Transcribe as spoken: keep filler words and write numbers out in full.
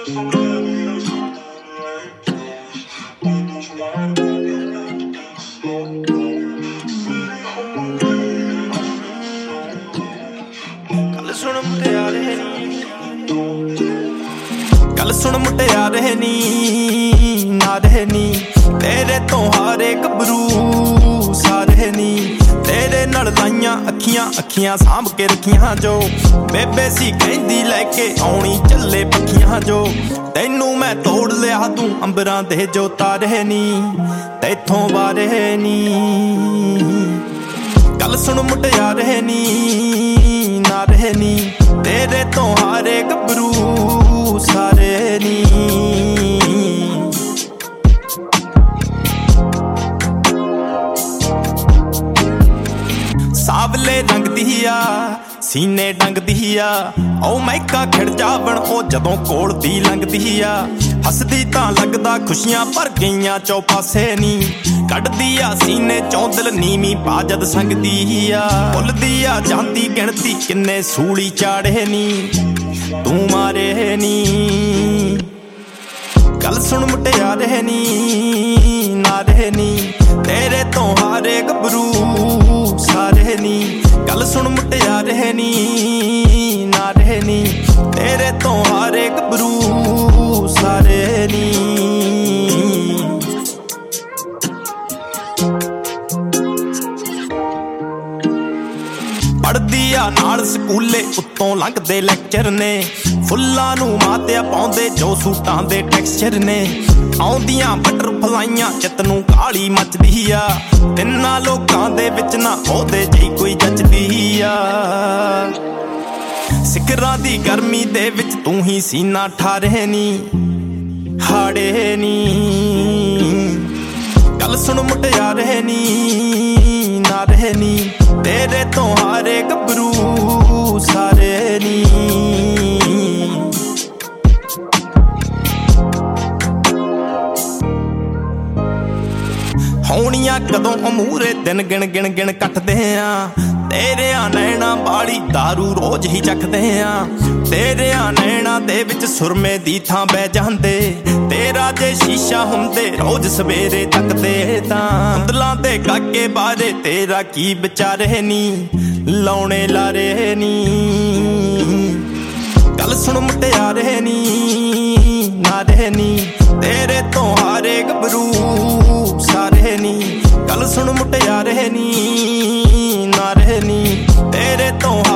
सुन मुटियारे गल सुन मुटियारे नी नारे नी तेरे तो हारे गबरू सारे नी तेरे नाल लाइयां अखियां अखियां सांभ के रखियां जो बेबे सी कहंदी लैके आउणी चले पखियां जो तैनू मैं तोड़ लिया तू अंबरां दे जो तारे नी तैथों बारे नी गल सुन मुटियारे नी नारे नी तेरे तो हारे गबरू सारे नी सावले रंग दिया सीने डंग दिया ओ मैका खिड़ जावण ओ जदों कोल दी लंघ दिया हसदी तां लगदा खुशियां भर गईयां चौ पासे नी कढ़दी आ सीने चों दिल नीवी पाजद संगदी आ भुलदी आ जांदी गिणती किन्ने सूली चाड़े नी तू मारे नी गल सुन मुटियारे नी नारे नी तेरे तो हारे गबरू सारे नी गल सुन मुटियारे नी नारे नी तेरे तो हारे गबरू सारे नी पढ़दी आ नाल स्कूले उत्तों लंघदे लैक्चर ने फुल्लां नूं मातिया पाउंदे जो सूटां दे टैक्सचर ने आउंदियां बटरफलाइयां चित नूं काली मचदी आ तिन्नां लोकां दे विच ना ओहदे जी कोई जचदी आ सिकरां दी गर्मी दे विच तूं ही सीना ठारे नी हाड़े नी गल सुन मुटियारे नी नारे नी तेरे तो हारे गबरू सारे नी होनियां कदों अमूरे दिन गिण गिण गिण कटदे आ तेरे आ नैना बाली दारू रोज ही चखदे आ तेरे आ नैना दे विच सुरमे दी थां बह जांदे तेरा जे शीशा हुंदे रोज सवेरे तकदे तां अंदलां दे काके बारे तेरा की विचारे नी लाउणे लारे नी गल सुन मुटियारे नी नारे नी तेरे तो हारे गबरू सारे नी गल सुन मुटियारे नी नारे नी तेरे तो